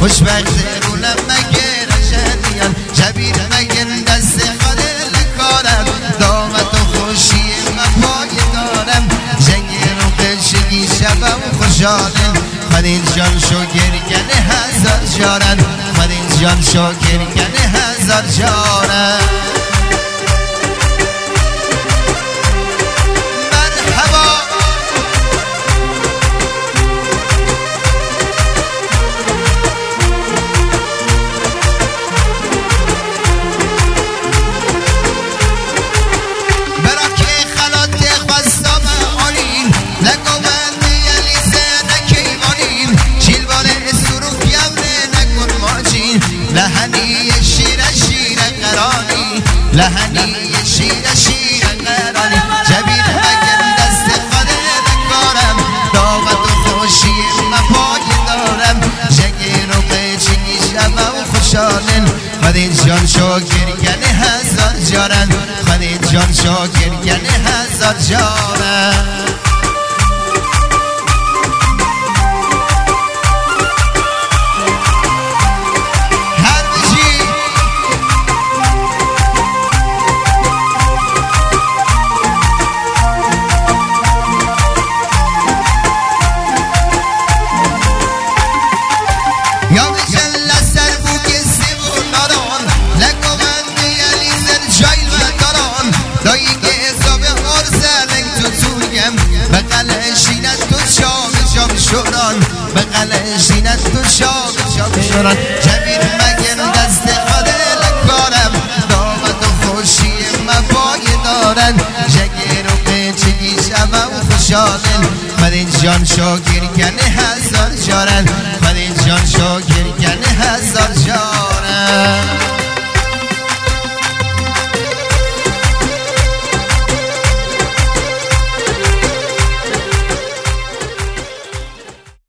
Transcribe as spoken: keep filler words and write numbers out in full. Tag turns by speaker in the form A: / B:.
A: خوشبخت بولم مگر شدیان جبیر مگر دست خاله کارم دامت و خوشی من پای دارم جنگ رو قشگی شبم خوشحالم خدین جان شکر کنه هزار جارن خدین جان شکر کنه هزار جارن لحنی شیر شیر قرانی لحنی شیر شیر قرانی جبیر مگر دست خاله نکارم دامت و خوشی من پای دارم جنگی رو قیچی شب و خوشحالن خدین جان شکر کنه هزار جارن خدین جان شکر کنه هزار جارن بغل شینت تو شام شام شوران جبیر مگر دست خاله لکارم دامت و خوشی مبای دارن جگر و قیچگی شبم خوشحالن خدین جان شکر کنه هزار جارن خدین جان شکر کنه هزار جارن